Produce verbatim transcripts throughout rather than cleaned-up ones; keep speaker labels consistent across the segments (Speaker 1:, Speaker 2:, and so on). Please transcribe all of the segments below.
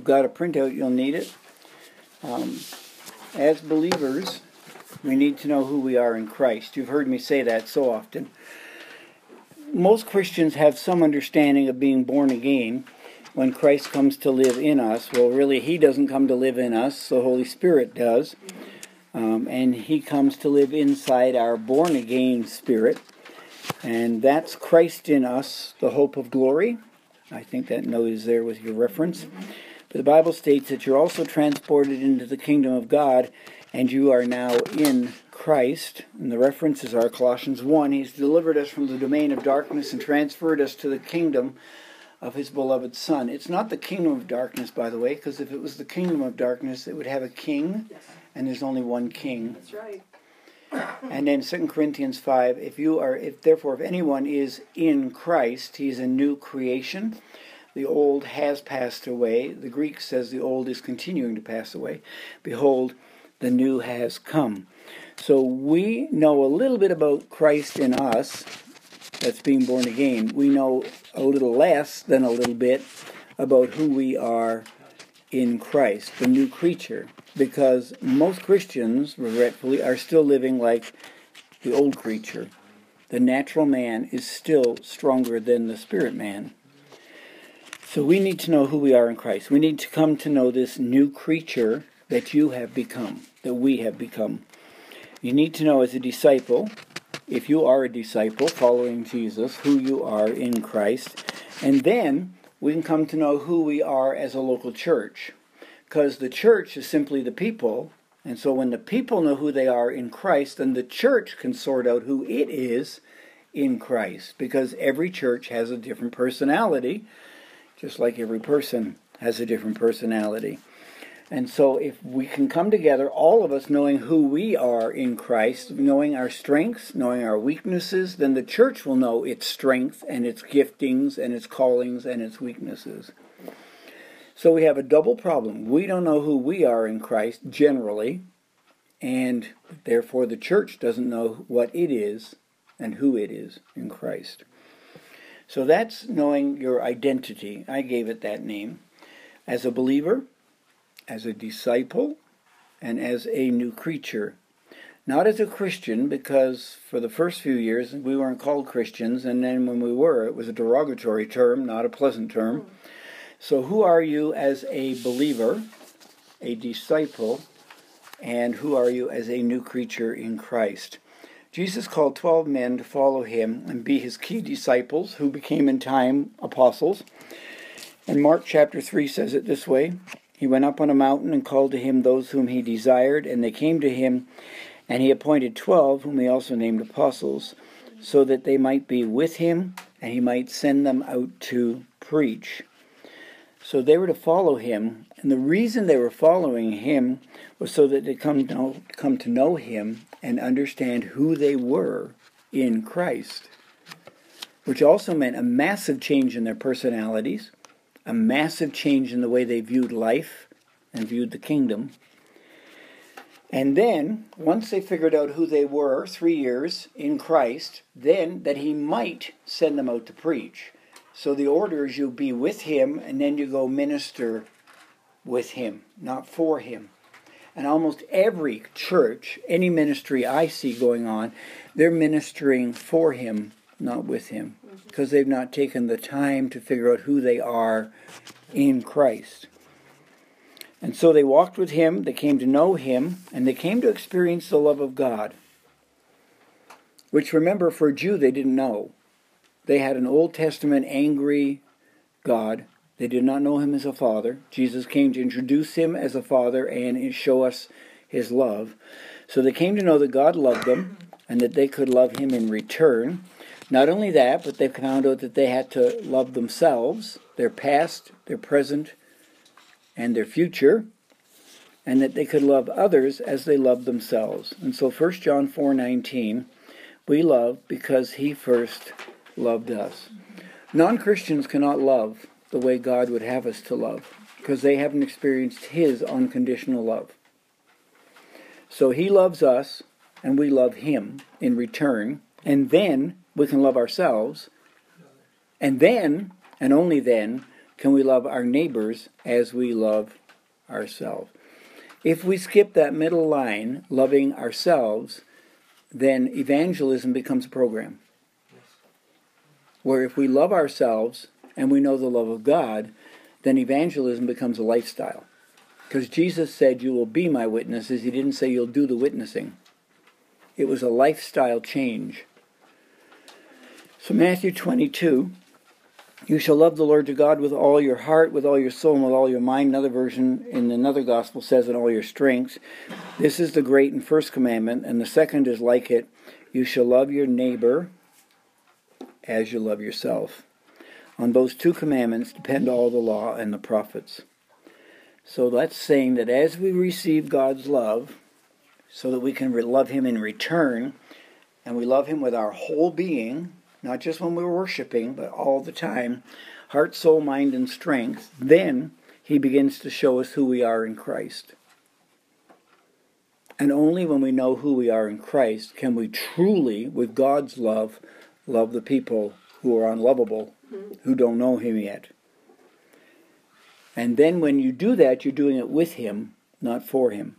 Speaker 1: you've got a printout, you'll need it. Um, as believers, we need to know who we are in Christ. You've heard me say that so often. Most Christians have some understanding of being born again when Christ comes to live in us. Well, really, He doesn't come to live in us, the Holy Spirit does. Um, and He comes to live inside our born-again spirit. And that's Christ in us, the hope of glory. I think that note is there with your reference. But the Bible states that you're also transported into the kingdom of God, and you are now in Christ. And the references are Colossians one. He's delivered us from the domain of darkness and transferred us to the kingdom of His beloved Son. It's not the kingdom of darkness, by the way, because if it was the kingdom of darkness, it would have a king, and there's only one king.
Speaker 2: That's right.
Speaker 1: And then Second Corinthians five, if you are, if therefore if anyone is in Christ, he is a new creation. The old has passed away. The Greek says the old is continuing to pass away. Behold, the new has come. So we know a little bit about Christ in us, that's being born again. We know a little less than a little bit about who we are in Christ, the new creature. Because most Christians, regretfully, are still living like the old creature. The natural man is still stronger than the spirit man. So we need to know who we are in Christ. We need to come to know this new creature that you have become, that we have become. You need to know as a disciple, if you are a disciple following Jesus, who you are in Christ. And then we can come to know who we are as a local church. Because the church is simply the people, and so when the people know who they are in Christ, then the church can sort out who it is in Christ. Because every church has a different personality, just like every person has a different personality. And so if we can come together, all of us knowing who we are in Christ, knowing our strengths, knowing our weaknesses, then the church will know its strength and its giftings and its callings and its weaknesses. So we have a double problem. We don't know who we are in Christ generally, and therefore the church doesn't know what it is and who it is in Christ. So that's knowing your identity. I gave it that name. As a believer, as a disciple, and as a new creature. Not as a Christian, because for the first few years we weren't called Christians, and then when we were, it was a derogatory term, not a pleasant term. So who are you as a believer, a disciple, and who are you as a new creature in Christ? Jesus called twelve men to follow Him and be His key disciples, who became in time apostles. And Mark chapter three says it this way: He went up on a mountain and called to Him those whom He desired, and they came to Him, and He appointed twelve, whom He also named apostles, so that they might be with Him, and He might send them out to preach. So they were to follow Him, and the reason they were following Him was so that they come to know, come to know Him and understand who they were in Christ, which also meant a massive change in their personalities, a massive change in the way they viewed life and viewed the kingdom. And then, once they figured out who they were, three years in Christ, then that He might send them out to preach. So the order is you be with Him, and then you go minister with Him, not for Him. And almost every church, any ministry I see going on, they're ministering for Him, not with Him, because they've not taken the time to figure out who they are in Christ. And so they walked with Him, they came to know Him, and they came to experience the love of God, which, remember, for a Jew they didn't know. They had an Old Testament angry God. They did not know Him as a father. Jesus came to introduce Him as a father and show us His love. So they came to know that God loved them and that they could love Him in return. Not only that, but they found out that they had to love themselves, their past, their present, and their future, and that they could love others as they loved themselves. And so First John four nineteen, we love because He first loved us. Non-Christians cannot love the way God would have us to love, because they haven't experienced His unconditional love. So He loves us, and we love Him in return, and then we can love ourselves, and then, and only then, can we love our neighbors as we love ourselves. If we skip that middle line, loving ourselves, then evangelism becomes a program. Where if we love ourselves and we know the love of God, then evangelism becomes a lifestyle. Because Jesus said, you will be my witnesses. He didn't say you'll do the witnessing. It was a lifestyle change. So Matthew twenty-two, you shall love the Lord your God with all your heart, with all your soul, and with all your mind. Another version in another gospel says, in all your strength. This is the great and first commandment, and the second is like it. You shall love your neighbor as you love yourself. On those two commandments depend all the law and the prophets. So that's saying that as we receive God's love, so that we can love him in return, and we love him with our whole being, not just when we're worshiping, but all the time, heart, soul, mind, and strength, then he begins to show us who we are in Christ. And only when we know who we are in Christ can we truly, with God's love, love the people who are unlovable, who don't know him yet. And then when you do that, you're doing it with him, not for him.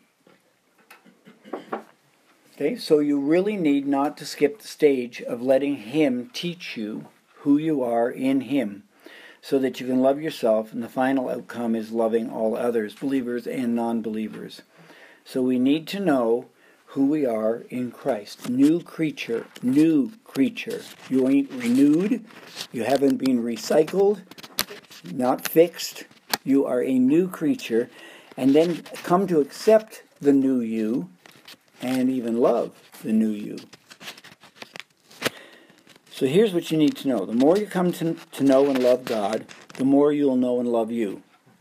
Speaker 1: Okay, so you really need not to skip the stage of letting him teach you who you are in him, so that you can love yourself, and the final outcome is loving all others, believers and non-believers. So we need to know who we are in Christ. New creature, new creature. You ain't renewed, you haven't been recycled, not fixed. You are a new creature, and then come to accept the new you, and even love the new you. So here's what you need to know. The more you come to, to know and love God, the more you'll know and love you.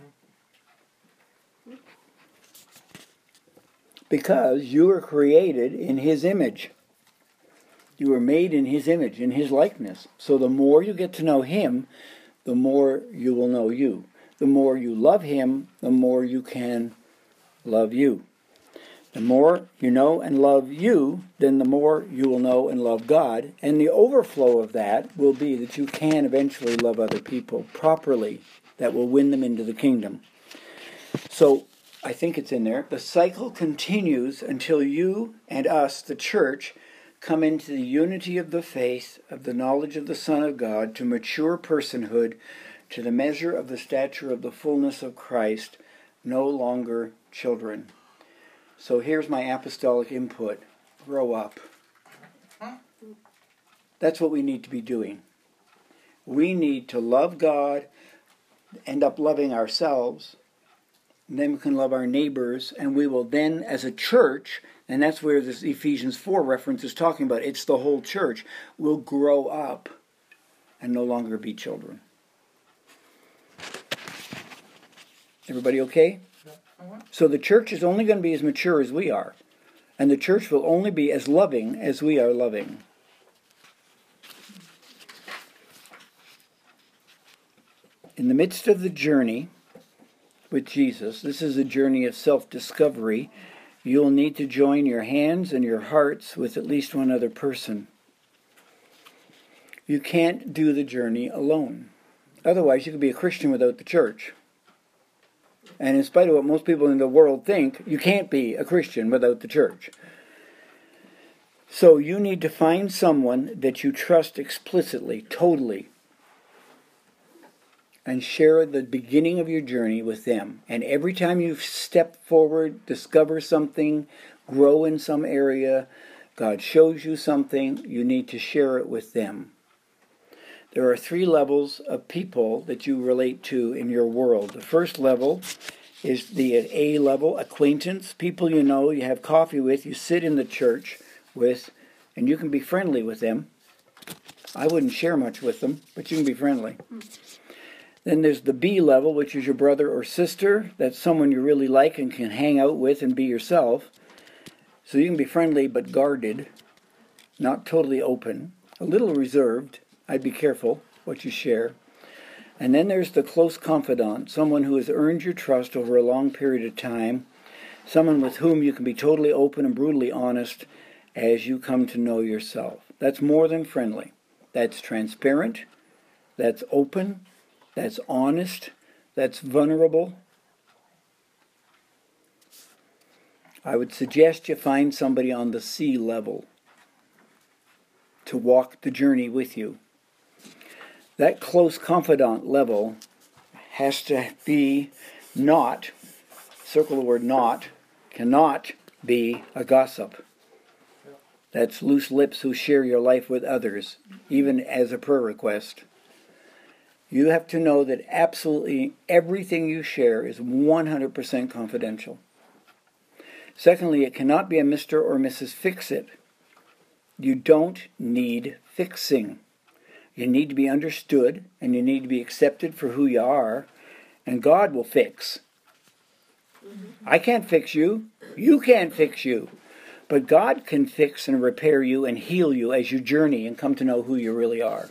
Speaker 1: Because you were created in his image. You were made in his image, in his likeness. So the more you get to know him, the more you will know you. The more you love him, the more you can love you. The more you know and love you, then the more you will know and love God. And the overflow of that will be that you can eventually love other people properly. That will win them into the kingdom. So, I think it's in there. The cycle continues until you and us, the church, come into the unity of the faith, of the knowledge of the Son of God, to mature personhood, to the measure of the stature of the fullness of Christ, no longer children. So here's my apostolic input. Grow up. That's what we need to be doing. We need to love God, end up loving ourselves, and then we can love our neighbors, and we will then, as a church, and that's where this Ephesians four reference is talking about, it's the whole church, will grow up and no longer be children. Everybody okay? So the church is only going to be as mature as we are. And the church will only be as loving as we are loving. In the midst of the journey with Jesus, this is a journey of self-discovery, you'll need to join your hands and your hearts with at least one other person. You can't do the journey alone. Otherwise, you could be a Christian without the church. And in spite of what most people in the world think, you can't be a Christian without the church. So you need to find someone that you trust explicitly, totally, and share the beginning of your journey with them. And every time you step forward, discover something, grow in some area, God shows you something, you need to share it with them. There are three levels of people that you relate to in your world. The first level is the A level, acquaintance, people you know, you have coffee with, you sit in the church with, and you can be friendly with them. I wouldn't share much with them, but you can be friendly. Then there's the B level, which is your brother or sister. That's someone you really like and can hang out with and be yourself. So you can be friendly but guarded, not totally open, a little reserved. I'd be careful what you share. And then there's the close confidant, someone who has earned your trust over a long period of time, someone with whom you can be totally open and brutally honest as you come to know yourself. That's more than friendly. That's transparent, that's open, that's honest, that's vulnerable. I would suggest you find somebody on the sea level to walk the journey with you. That close confidant level has to be not, circle the word not, cannot be a gossip. That's loose lips who share your life with others, even as a prayer request. You have to know that absolutely everything you share is one hundred percent confidential. Secondly, it cannot be a Mister or Missus Fix-It. You don't need fixing. You need to be understood, and you need to be accepted for who you are, and God will fix. I can't fix you. You can't fix you. But God can fix and repair you and heal you as you journey and come to know who you really are.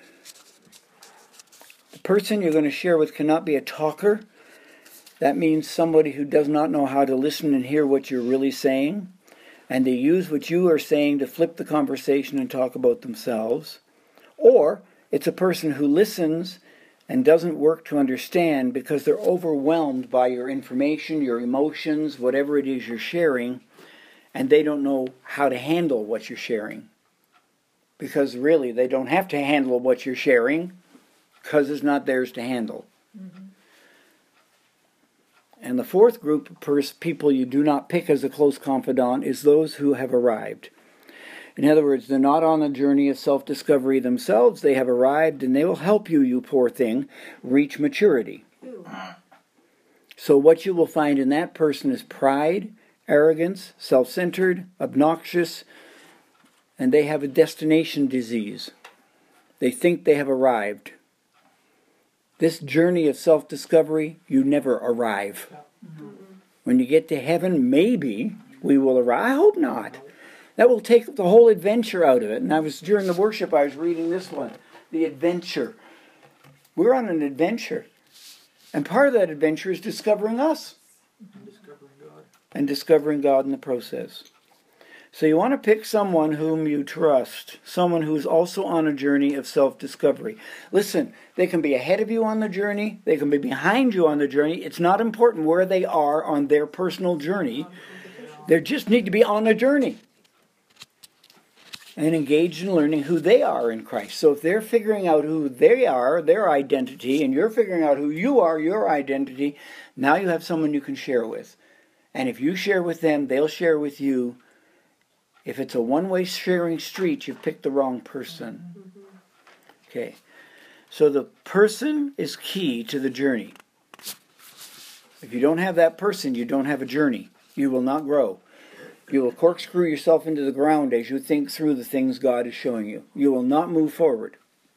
Speaker 1: The person you're going to share with cannot be a talker. That means somebody who does not know how to listen and hear what you're really saying, and they use what you are saying to flip the conversation and talk about themselves. Or it's a person who listens and doesn't work to understand because they're overwhelmed by your information, your emotions, whatever it is you're sharing, and they don't know how to handle what you're sharing. Because really, they don't have to handle what you're sharing because it's not theirs to handle. Mm-hmm. And the fourth group of pers- people you do not pick as a close confidant is those who have arrived. In other words, they're not on a journey of self-discovery themselves. They have arrived, and they will help you, you poor thing, reach maturity. Ew. So what you will find in that person is pride, arrogance, self-centered, obnoxious, and they have a destination disease. They think they have arrived. This journey of self-discovery, you never arrive. Mm-hmm. When you get to heaven, maybe we will arrive. I hope not. That will take the whole adventure out of it. And I was, during the worship, I was reading this one, The Adventure. We're on an adventure. And part of that adventure is discovering us. Mm-hmm. Discovering God. And discovering God in the process. So you want to pick someone whom you trust, someone who's also on a journey of self-discovery. Listen, they can be ahead of you on the journey, they can be behind you on the journey. It's not important where they are on their personal journey. They just need to be on a journey and engaged in learning who they are in Christ. So if they're figuring out who they are, their identity, and you're figuring out who you are, your identity, now you have someone you can share with. And if you share with them, they'll share with you. If it's a one-way sharing street, you've picked the wrong person. Okay. So the person is key to the journey. If you don't have that person, you don't have a journey. You will not grow. You will corkscrew yourself into the ground as you think through the things God is showing you. You will not move forward.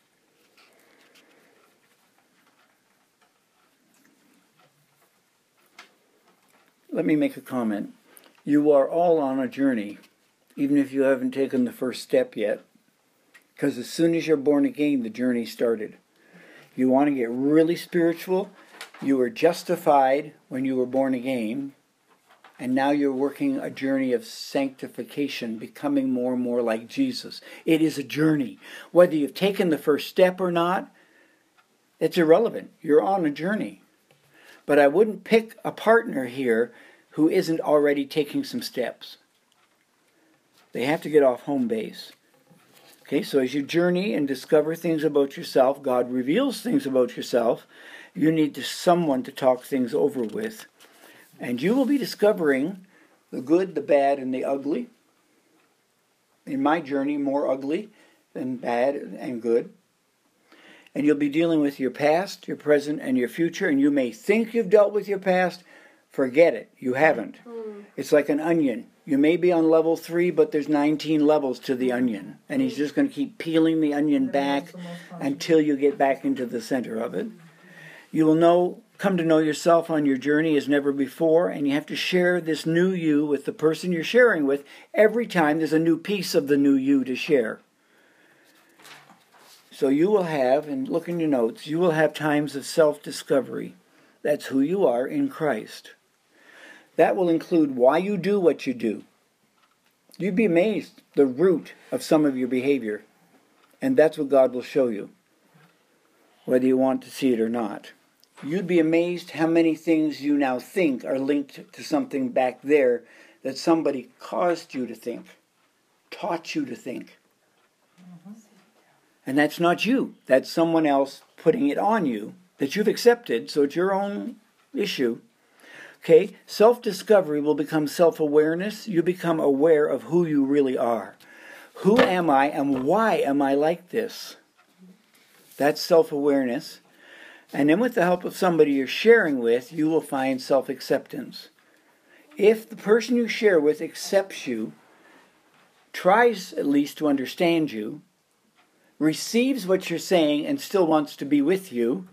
Speaker 1: Let me make a comment. You are all on a journey, even if you haven't taken the first step yet. Because as soon as you're born again, the journey started. You want to get really spiritual. You were justified when you were born again. And now you're working a journey of sanctification, becoming more and more like Jesus. It is a journey. Whether you've taken the first step or not, it's irrelevant. You're on a journey. But I wouldn't pick a partner here who isn't already taking some steps. They have to get off home base. Okay, so as you journey and discover things about yourself, God reveals things about yourself, you need to, someone to talk things over with. And you will be discovering the good, the bad, and the ugly. In my journey, more ugly than bad and good. And you'll be dealing with your past, your present, and your future. And you may think you've dealt with your past. Forget it. You haven't. Mm. It's like an onion. You may be on level three, but there's nineteen levels to the onion. And he's just going to keep peeling the onion back until you get back into the center of it. You will know, come to know yourself on your journey as never before, and you have to share this new you with the person you're sharing with. Every time there's a new piece of the new you to share. So you will have, and look in your notes, you will have times of self-discovery. That's who you are in Christ. That will include why you do what you do. You'd be amazed the root of some of your behavior. And that's what God will show you. whether you want to see it or not. You'd be amazed how many things you now think are linked to something back there that somebody caused you to think, taught you to think. Mm-hmm. And that's not you. That's someone else putting it on you that you've accepted, so it's your own issue. Okay, self-discovery will become self-awareness. You become aware of who you really are. Who am I and why am I like this? That's self-awareness. And then with the help of somebody you're sharing with, you will find self-acceptance. If the person you share with accepts you, tries at least to understand you, receives what you're saying and still wants to be with you,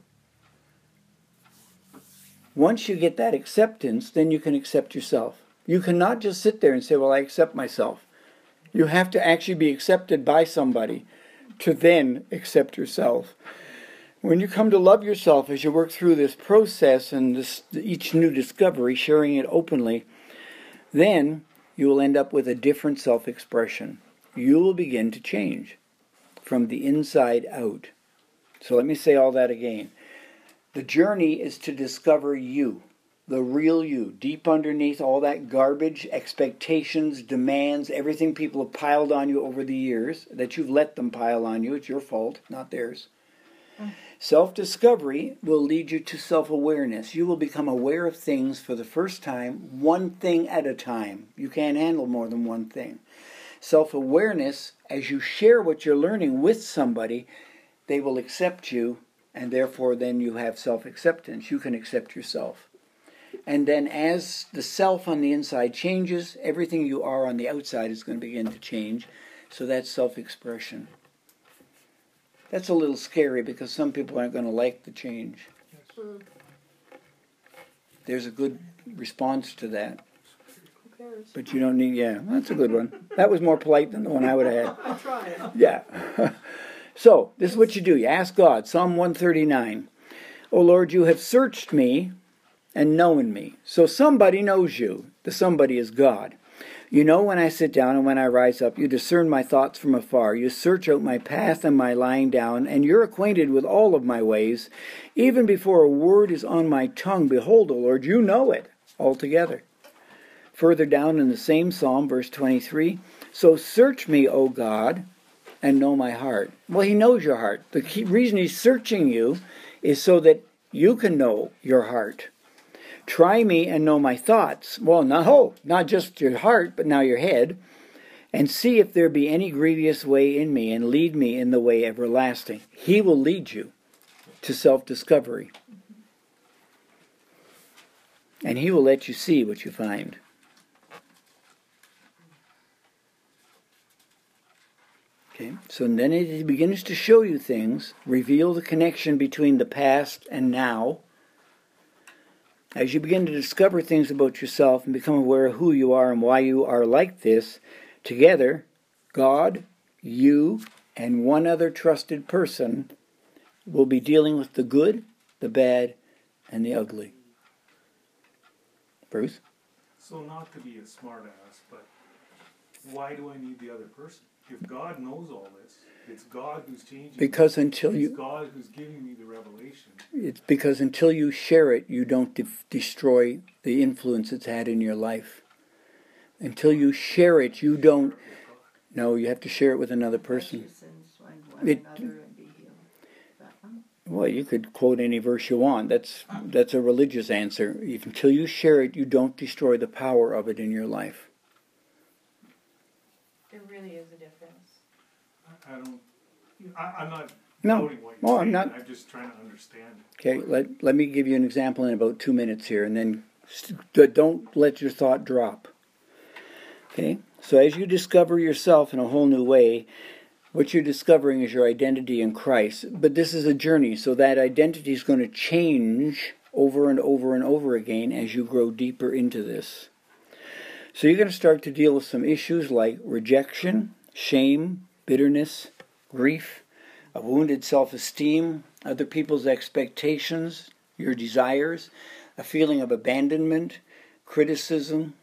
Speaker 1: once you get that acceptance, then you can accept yourself. You cannot just sit there and say, well, I accept myself. You have to actually be accepted by somebody to then accept yourself. When you come to love yourself as you work through this process and this, each new discovery, sharing it openly, then you will end up with a different self-expression. You will begin to change from the inside out. So let me say all that again. The journey is to discover you, the real you, deep underneath all that garbage, expectations, demands, everything people have piled on you over the years, that you've let them pile on you. It's your fault, not theirs. Mm. Self-discovery will lead you to self-awareness. You will become aware of things for the first time, one thing at a time. You can't handle more than one thing. Self-awareness, as you share what you're learning with somebody, they will accept you, and therefore then you have self-acceptance. You can accept yourself. And then as the self on the inside changes, everything you are on the outside is going to begin to change. So that's self-expression. That's a little scary because some people aren't going to like the change. There's a good response to that. But you don't need, yeah, that's a good one. That was more polite than the one I would have had.
Speaker 2: I'll try it.
Speaker 1: Yeah. So, this is what you do. You ask God, Psalm one thirty-nine. O Lord, you have searched me and known me. So somebody knows you. The somebody is God. You know when I sit down and when I rise up. You discern my thoughts from afar. You search out my path and my lying down, and you're acquainted with all of my ways. Even before a word is on my tongue, behold, O Lord, you know it altogether. Further down in the same psalm, verse twenty-three, so search me, O God, and know my heart. Well, he knows your heart. The key reason he's searching you is so that you can know your heart. Try me and know my thoughts. Well, no, not just your heart, but now your head. And see if there be any grievous way in me, and lead me in the way everlasting. He will lead you to self-discovery. And he will let you see what you find. Okay, so then it begins to show you things, reveal the connection between the past and now. As you begin to discover things about yourself and become aware of who you are and why you are like this, together, God, you, and one other trusted person will be dealing with the good, the bad, and the ugly. Bruce?
Speaker 3: So not to be a smart ass, but why do I need the other person? If God knows all this, it's God who's changing
Speaker 1: because
Speaker 3: me.
Speaker 1: Until
Speaker 3: it's
Speaker 1: you,
Speaker 3: God who's giving me the revelation.
Speaker 1: It's because until you share it, you don't de- destroy the influence it's had in your life. Until you share it, you don't. No, you have to share it with another person. It, well, you could quote any verse you want. That's that's a religious answer. Until you share it, you don't destroy the power of it in your life.
Speaker 2: There really is a difference.
Speaker 3: I don't. I, I'm not
Speaker 1: no.
Speaker 3: quoting what you're
Speaker 1: oh,
Speaker 3: saying.
Speaker 1: I'm not.
Speaker 3: I'm just trying to understand.
Speaker 1: Okay, let let me give you an example in about two minutes here, and then st- don't let your thought drop. Okay, so as you discover yourself in a whole new way, what you're discovering is your identity in Christ. But this is a journey, so that identity is going to change over and over and over again as you grow deeper into this. So you're going to start to deal with some issues like rejection, shame, bitterness, grief, a wounded self-esteem, other people's expectations, your desires, a feeling of abandonment, criticism.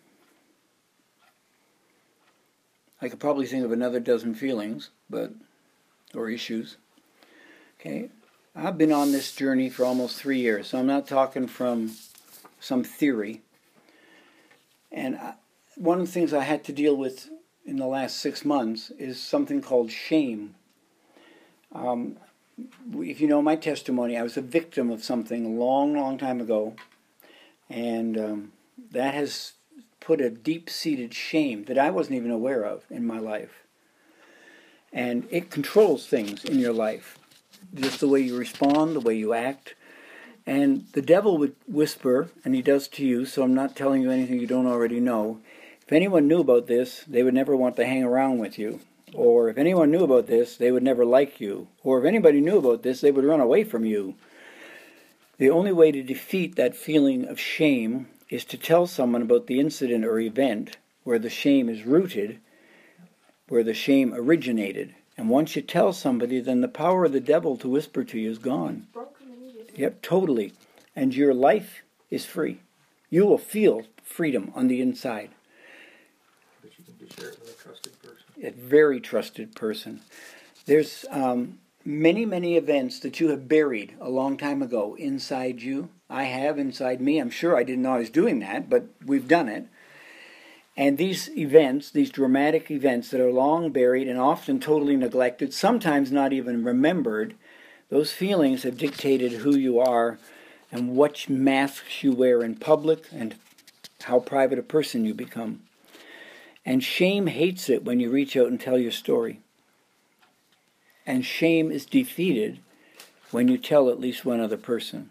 Speaker 1: I could probably think of another dozen feelings, but or issues. Okay, I've been on this journey for almost three years, so I'm not talking from some theory. And I, one of the things I had to deal with in the last six months is something called shame. Um, if you know my testimony, I was a victim of something a long, long time ago, and um, that has put a deep-seated shame that I wasn't even aware of in my life. And it controls things in your life, just the way you respond, the way you act. And the devil would whisper, and he does to you, so I'm not telling you anything you don't already know. If anyone knew about this, they would never want to hang around with you. Or if anyone knew about this, they would never like you. Or if anybody knew about this, they would run away from you. The only way to defeat that feeling of shame is to tell someone about the incident or event where the shame is rooted, where the shame originated. And once you tell somebody, then the power of the devil to whisper to you is gone. Yep, totally. And your life is free. You will feel freedom on the inside.
Speaker 2: But you can share it with a trusted person.
Speaker 1: A very trusted person. There's um, many, many events that you have buried a long time ago inside you. I have inside me. I'm sure I didn't know I was doing that, but we've done it. And these events, these dramatic events that are long buried and often totally neglected, sometimes not even remembered, those feelings have dictated who you are and what masks you wear in public and how private a person you become. And shame hates it when you reach out and tell your story. And shame is defeated when you tell at least one other person.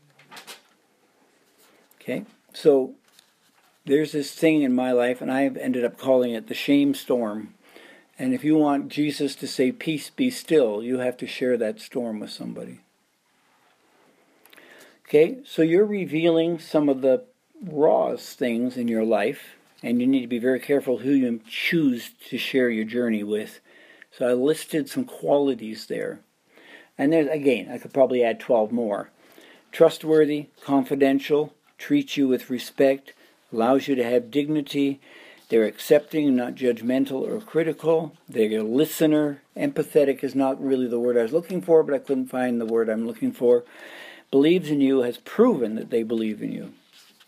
Speaker 1: Okay? So there's this thing in my life, and I've ended up calling it the shame storm. And if you want Jesus to say, peace, be still, you have to share that storm with somebody. Okay, so you're revealing some of the rawest things in your life, and you need to be very careful who you choose to share your journey with. So I listed some qualities there. And there's, again, I could probably add twelve more. Trustworthy, confidential, treats you with respect, allows you to have dignity. They're accepting, not judgmental or critical. They're a listener. Empathetic is not really the word I was looking for, but I couldn't find the word I'm looking for. Believes in you, has proven that they believe in you.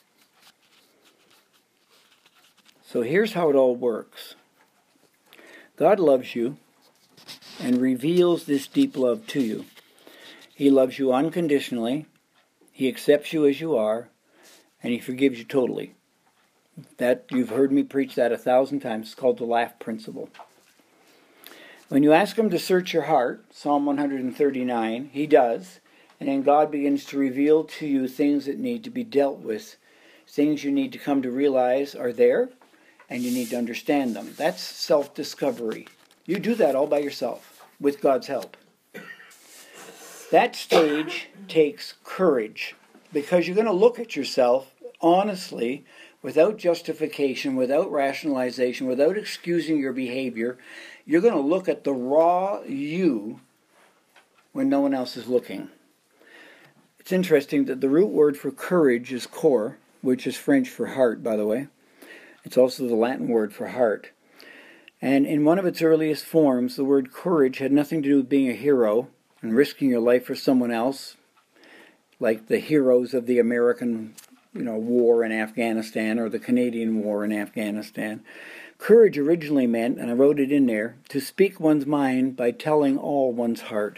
Speaker 1: So here's how it all works. God loves you and reveals this deep love to you. He loves you unconditionally. He accepts you as you are, and he forgives you totally. That you've heard me preach that a thousand times. It's called the laugh principle. When you ask him to search your heart, Psalm one thirty-nine, he does, and then God begins to reveal to you things that need to be dealt with, things you need to come to realize are there, and you need to understand them. That's self-discovery. You do that all by yourself, with God's help. That stage takes courage, because you're going to look at yourself honestly, without justification, without rationalization, without excusing your behavior. You're going to look at the raw you when no one else is looking. It's interesting that the root word for courage is cor, which is French for heart, by the way. It's also the Latin word for heart. And in one of its earliest forms, the word courage had nothing to do with being a hero and risking your life for someone else, like the heroes of the American you know, war in Afghanistan or the Canadian war in Afghanistan. Courage originally meant, and I wrote it in there, to speak one's mind by telling all one's heart.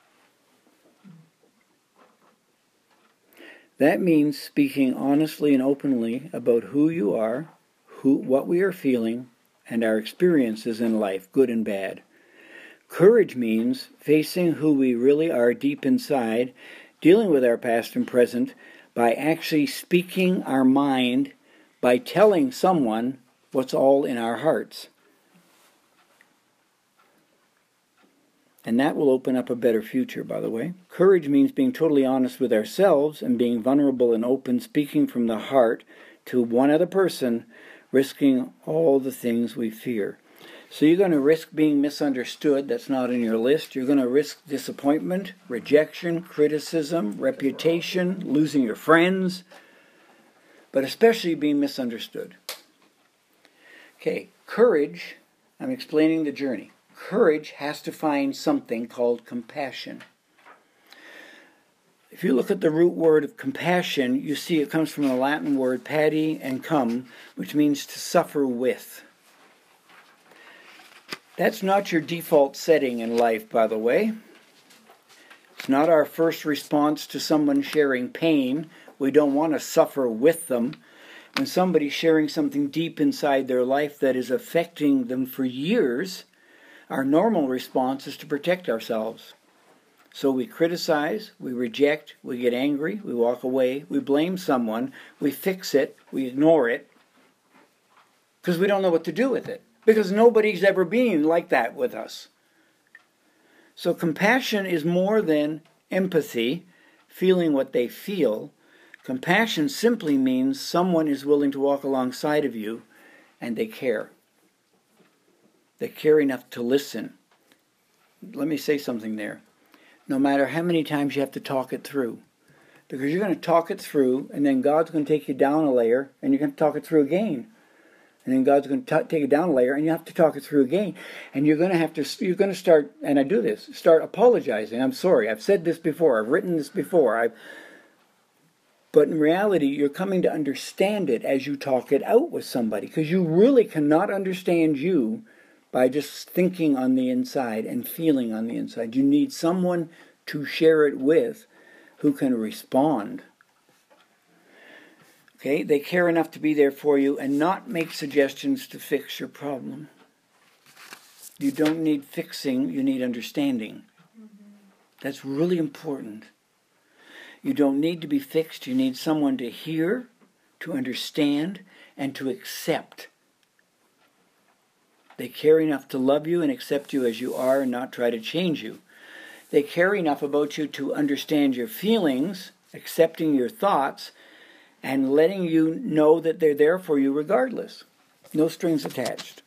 Speaker 1: That means speaking honestly and openly about who you are, who, what we are feeling, and our experiences in life, good and bad. Courage means facing who we really are deep inside, dealing with our past and present, by actually speaking our mind, by telling someone what's all in our hearts. And that will open up a better future, by the way. Courage means being totally honest with ourselves and being vulnerable and open, speaking from the heart to one other person, risking all the things we fear. So you're going to risk being misunderstood. That's not in your list. You're going to risk disappointment, rejection, criticism, reputation, losing your friends, but especially being misunderstood. Okay, courage, I'm explaining the journey. Courage has to find something called compassion. If you look at the root word of compassion, you see it comes from the Latin word pati and cum, which means to suffer with. That's not your default setting in life, by the way. It's not our first response to someone sharing pain. We don't want to suffer with them. When somebody's sharing something deep inside their life that is affecting them for years, our normal response is to protect ourselves. So we criticize, we reject, we get angry, we walk away, we blame someone, we fix it, we ignore it, because we don't know what to do with it. Because nobody's ever been like that with us. So compassion is more than empathy, feeling what they feel. Compassion simply means someone is willing to walk alongside of you and they care. They care enough to listen. Let me say something there. No matter how many times you have to talk it through. Because you're going to talk it through, and then God's going to take you down a layer, and you're going to talk it through again. And then God's going to t- take it down a layer, and you have to talk it through again. And you're going to have to, you're going to start, and I do this, start apologizing. I'm sorry, I've said this before, I've written this before. I've, but in reality, you're coming to understand it as you talk it out with somebody. Because you really cannot understand you by just thinking on the inside and feeling on the inside. You need someone to share it with who can respond. Okay, they care enough to be there for you and not make suggestions to fix your problem. You don't need fixing, you need understanding. That's really important. You don't need to be fixed, you need someone to hear, to understand, and to accept. They care enough to love you and accept you as you are and not try to change you. They care enough about you to understand your feelings, accepting your thoughts, and letting you know that they're there for you regardless. No strings attached.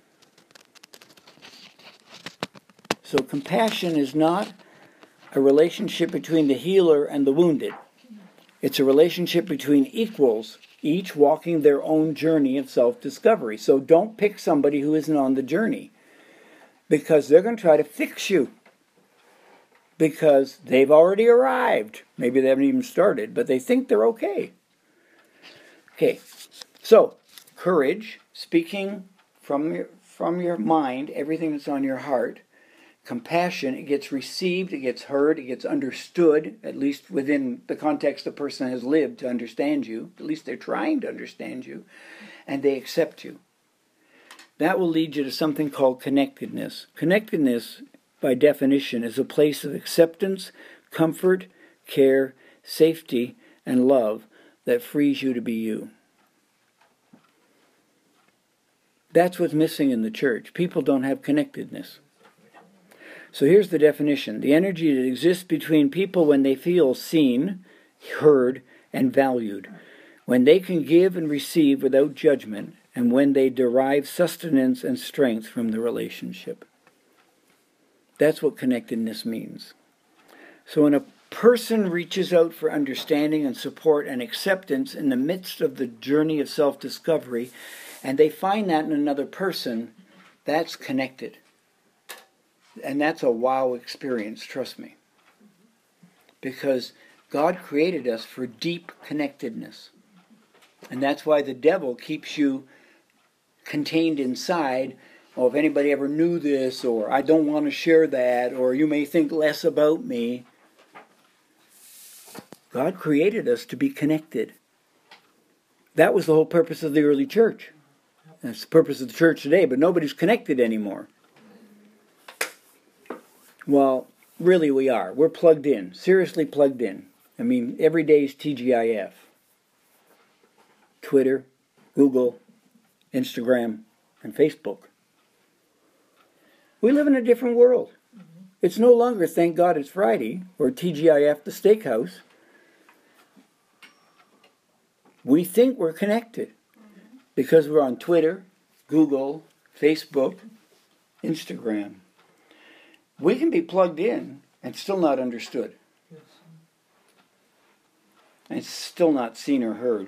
Speaker 1: So compassion is not a relationship between the healer and the wounded. It's a relationship between equals, each walking their own journey of self-discovery. So don't pick somebody who isn't on the journey, because they're going to try to fix you. Because they've already arrived. Maybe they haven't even started, but they think they're okay. Okay, so courage, speaking from your, from your mind, everything that's on your heart. Compassion, it gets received, it gets heard, it gets understood, at least within the context the person has lived to understand you. At least they're trying to understand you, and they accept you. That will lead you to something called connectedness. Connectedness, by definition, is a place of acceptance, comfort, care, safety, and love that frees you to be you. That's what's missing in the church. People don't have connectedness. So here's the definition. The energy that exists between people when they feel seen, heard, and valued. When they can give and receive without judgment, and when they derive sustenance and strength from the relationship. That's what connectedness means. So when a person reaches out for understanding and support and acceptance in the midst of the journey of self-discovery, and they find that in another person, that's connected. And that's a wow experience, trust me. Because God created us for deep connectedness. And that's why the devil keeps you contained inside. Oh, if anybody ever knew this, or I don't want to share that, or you may think less about me. God created us to be connected. That was the whole purpose of the early church. That's the purpose of the church today, but nobody's connected anymore. Well, really we are. We're plugged in, seriously plugged in. I mean, every day is T G I F. Twitter, Google, Instagram, and Facebook. We live in a different world. It's no longer Thank God It's Friday or T G I F the Steakhouse. We think we're connected because we're on Twitter, Google, Facebook, Instagram. We can be plugged in and still not understood.
Speaker 2: Yes.
Speaker 1: And still not seen or heard.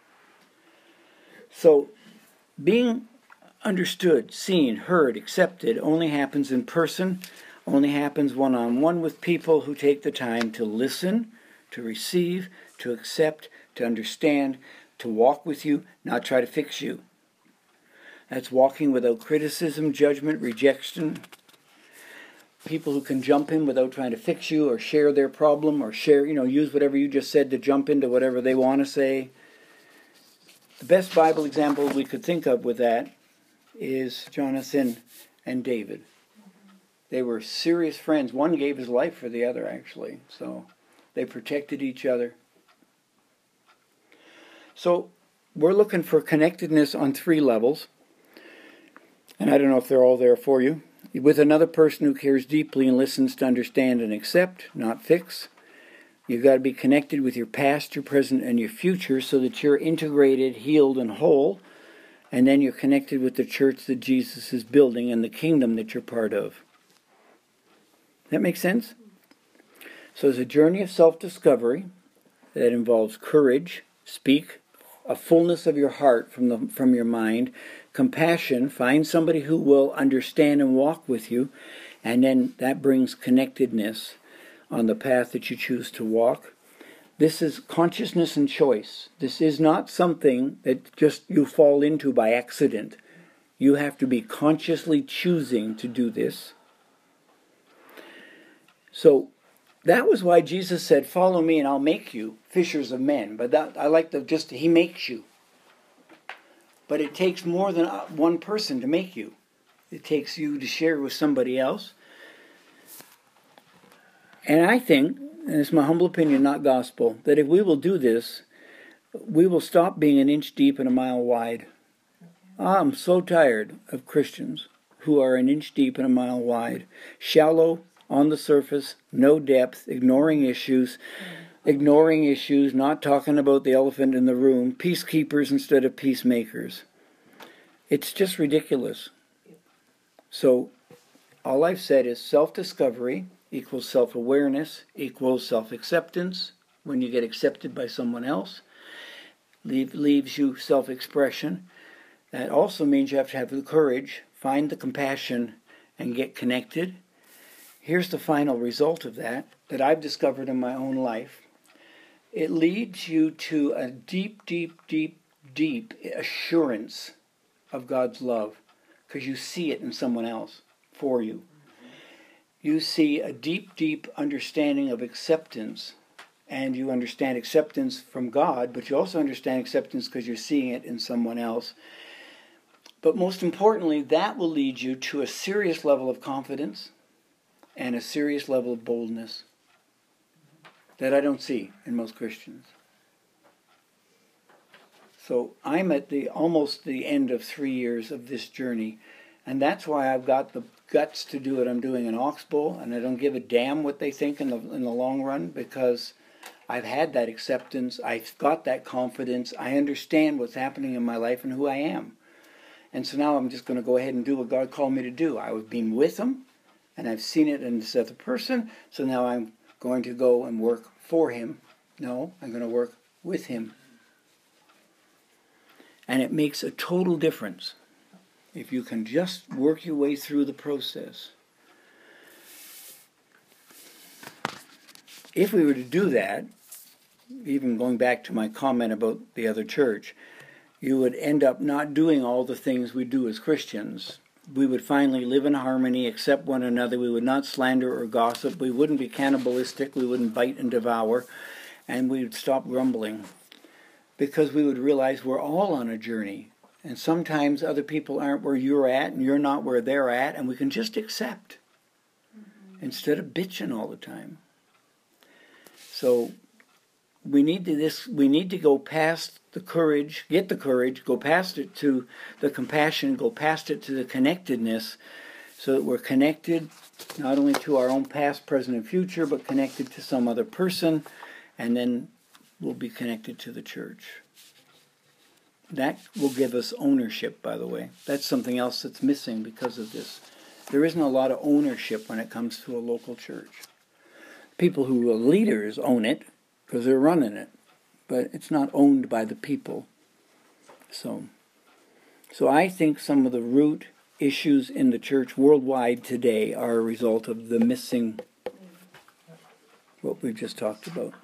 Speaker 1: So, being understood, seen, heard, accepted only happens in person, only happens one-on-one with people who take the time to listen, to receive, to accept, to understand, to walk with you, not try to fix you. That's walking without criticism, judgment, rejection. People who can jump in without trying to fix you or share their problem or share, you know, use whatever you just said to jump into whatever they want to say. The best Bible example we could think of with that is Jonathan and David. They were serious friends. One gave his life for the other, actually. So they protected each other. So we're looking for connectedness on three levels. And I don't know if they're all there for you. With another person who cares deeply and listens to understand and accept, not fix. You've got to be connected with your past, your present, and your future so that you're integrated, healed, and whole. And then you're connected with the church that Jesus is building and the kingdom that you're part of. That makes sense? So it's a journey of self-discovery that involves courage, speak, a fullness of your heart from the from your mind, compassion, find somebody who will understand and walk with you, and then that brings connectedness on the path that you choose to walk. This is consciousness and choice. This is not something that just you fall into by accident. You have to be consciously choosing to do this. So that was why Jesus said, follow me and I'll make you fishers of men. But that, I like the just, he makes you. But it takes more than one person to make you. It takes you to share with somebody else. And I think, and it's my humble opinion, not gospel, that if we will do this, we will stop being an inch deep and a mile wide. I'm so tired of Christians who are an inch deep and a mile wide. Shallow, on the surface, no depth, ignoring issues, ignoring issues, not talking about the elephant in the room, peacekeepers instead of peacemakers. It's just ridiculous. So, all I've said is self-discovery equals self-awareness equals self-acceptance. When you get accepted by someone else, leave, leaves you self-expression. That also means you have to have the courage, find the compassion, and get connected. Here's the final result of that, that I've discovered in my own life. It leads you to a deep, deep, deep, deep assurance of God's love, because you see it in someone else for you. You see a deep, deep understanding of acceptance, and you understand acceptance from God, but you also understand acceptance because you're seeing it in someone else. But most importantly, that will lead you to a serious level of confidence and a serious level of boldness that I don't see in most Christians. So I'm at the almost the end of three years of this journey, and that's why I've got the guts to do what I'm doing in Oxbow, and I don't give a damn what they think in the in the long run, because I've had that acceptance, I've got that confidence, I understand what's happening in my life and who I am. And so now I'm just going to go ahead and do what God called me to do. I was being with Him, and I've seen it in this other person, so now I'm going to go and work for Him. No, I'm going to work with Him. And it makes a total difference if you can just work your way through the process. If we were to do that, even going back to my comment about the other church, you would end up not doing all the things we do as Christians. We would finally live in harmony, accept one another. We would not slander or gossip. We wouldn't be cannibalistic. We wouldn't bite and devour. And we would stop grumbling, because we would realize we're all on a journey. And sometimes other people aren't where you're at, and you're not where they're at, and we can just accept mm-hmm. instead of bitching all the time. So we need to this. We need to go past the courage, get the courage, go past it to the compassion, go past it to the connectedness, so that we're connected not only to our own past, present, and future, but connected to some other person, and then we'll be connected to the church. That will give us ownership, by the way. That's something else that's missing because of this. There isn't a lot of ownership when it comes to a local church. People who are leaders own it because they're running it, but it's not owned by the people. So, so I think some of the root issues in the church worldwide today are a result of the missing, what we've just talked about.